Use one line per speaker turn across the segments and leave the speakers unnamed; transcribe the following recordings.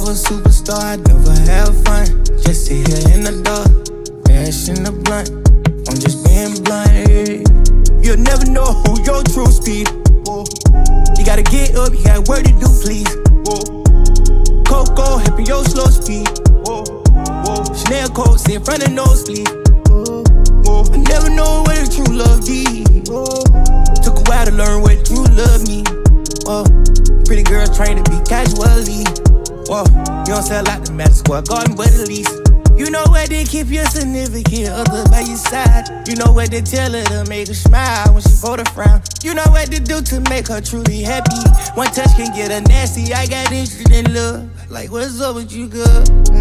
of a superstar, I never have fun. Just sit here in the dark, ash in the blunt. I'm just being blunt, hey. You'll never know who your true speed. Whoa. You gotta get up, you got work to do, please. Whoa. Coco, helping your slow speed. Whoa. Whoa. Chanel coat, sit in front of nosebleed. Whoa. I never know what a true love be. Took a while to learn what true love mean. Whoa. Pretty girls trained to be casually. Whoa. You don't sell out the Madison Square Garden, but at least you know what to keep your significant other by your side. You know what to tell her to make her smile when she go to frown. You know what to do to make her truly happy. One touch can get her nasty. I got interested in love. Like, what's up with you, girl?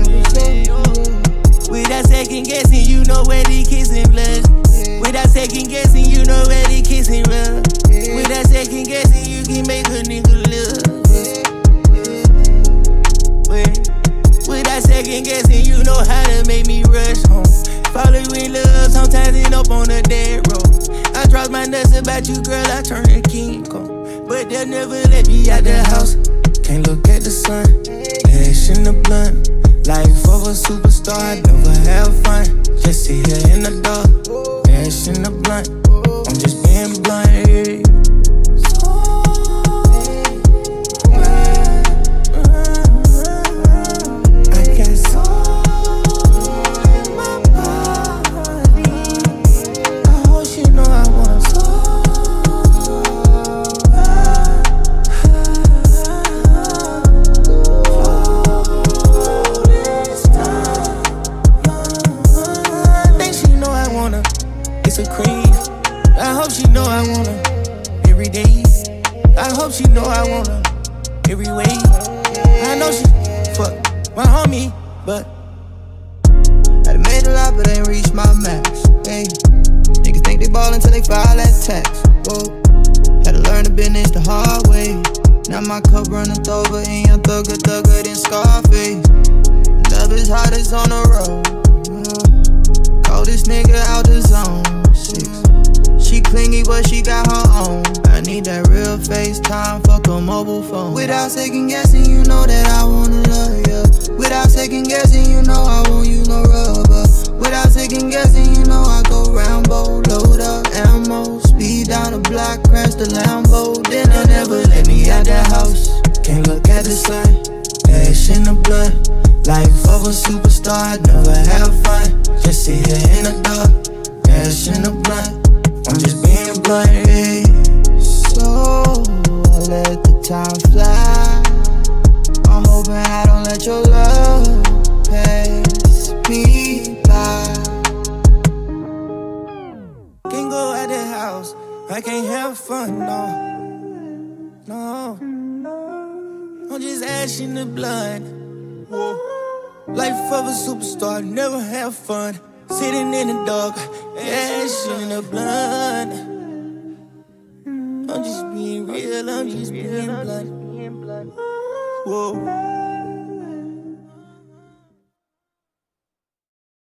Without second guessing, you know where the kissing blood. Without second guessing, you know where the kissing rub. Without second guessing, you can make a nigga love. Without second guessing, you know how to make me rush home. Falling in love, sometimes end up on the dead road. I dropped my nuts about you, girl, I turn a King Kong. But they'll never let me out the house. Can't look at the sun, ash in the blunt. Life of a superstar, I never have fun. Just sit here in the dark, ash in the blunt. I'm just being blunt, hey. She know I want her every way. I know she fuck my homie, but
I done made a lot, but ain't reached my max. Hey, niggas think they ball until they file that tax. Whoa, had to learn the business the hard way. Now my cup runneth over, and young thugger than Scarface. Love is hottest on the road. Call this nigga out the zone. 6. She clingy, but she got her own. I need that real FaceTime, fuck a mobile phone. Without second guessing, you know that I wanna love ya. Without second guessing, you know I won't use no rubber. Without second guessing, you know I go Rambo. Load up ammo, speed down the block, crash the Lambo. Then they'll never let me out the house.
Can't look at the sun, ash in the blood. Life of a superstar, I never have fun. Just sit here in the dark, ash in the blunt. I'm just being blunt, hey.
So I let the time fly. I'm hoping I don't let your love pass me by.
Can't go out the house, I can't have fun, no. I'm just ash in the blood. Whoa. Life of a superstar, never have fun. Sitting in the dark, ash in the blood. I'm just being real, I'm just being blunt. Whoa.